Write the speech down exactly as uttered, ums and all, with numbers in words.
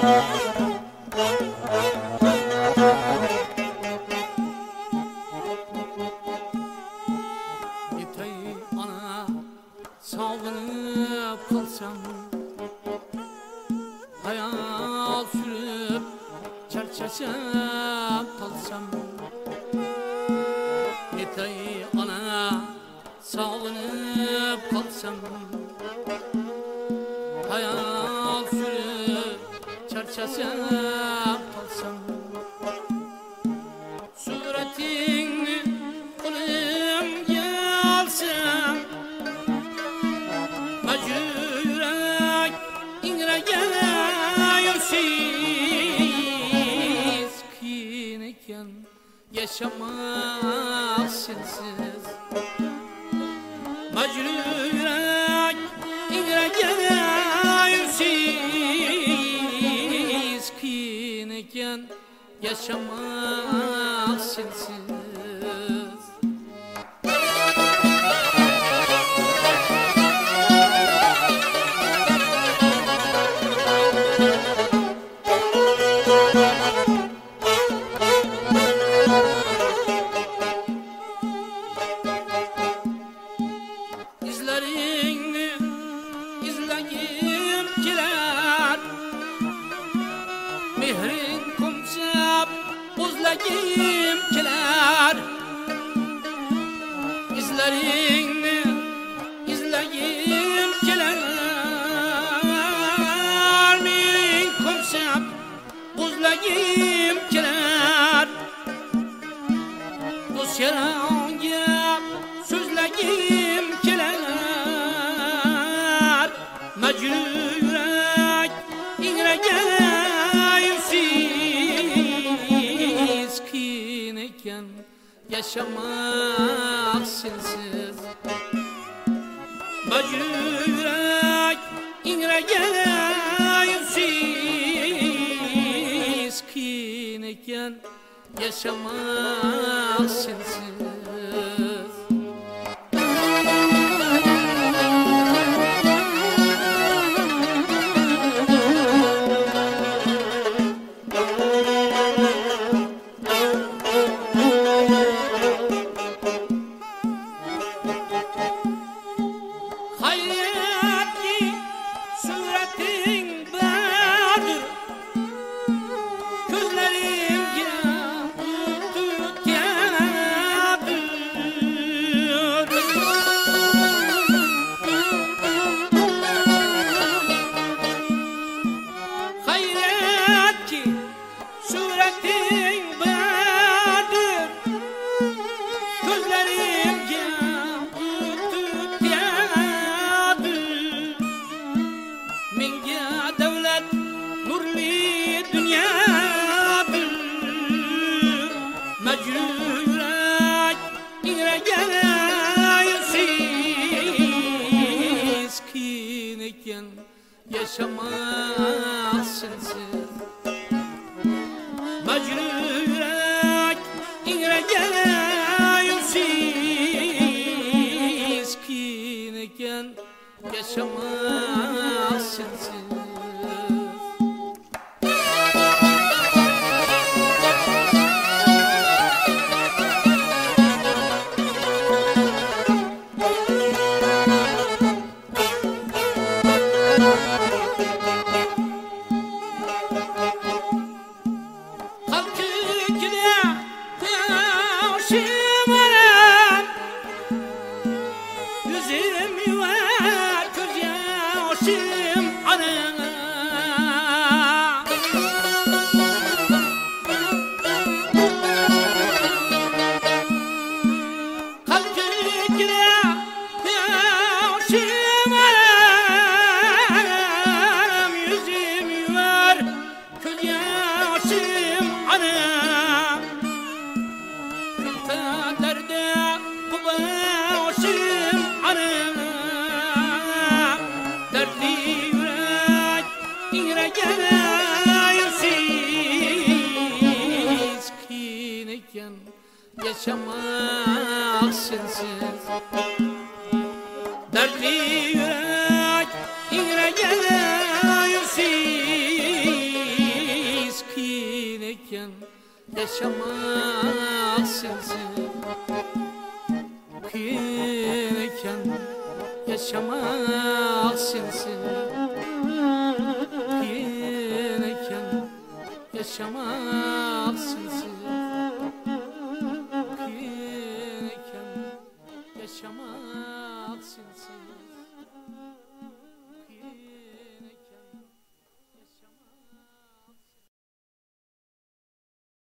Sağlanıp kalsam, hayal sürüp çerçesem kalsam. Yetey ana sağlanıp kalsam, hayal sürüp çerçesem kalsam. Suretini kulüm gelsem, Yürek ingreyesiz kineken yaşamak sensiz. Yürek ingreyesiz kineken yaşamak sensiz. İzlerini izleyip gelir, mehrin kumsap buzlayıp gelir. İzlerini izleyip gelir, mehrin kumsap buzlayıp gelir. Dosyalarga sözleyip gelir. Yürek ingreyesiz kineken yaşamak sensiz. Yürek ingreyesiz kineken yaşamak sensiz. Hayretli suretin vardır, gözlerimce tutuyordur. Hayretli suretin vardır, gözlerimce Yürek ingreyesiz kineken yaşamak sensiz. Yürek ingreyesiz kineken yaşamak sensiz. Yaşamak sensiz. Dertli yürek ingreyesiz yaşamak sensin. Kıyınken yaşamak sensin. Kıyınken yaşamak sensin.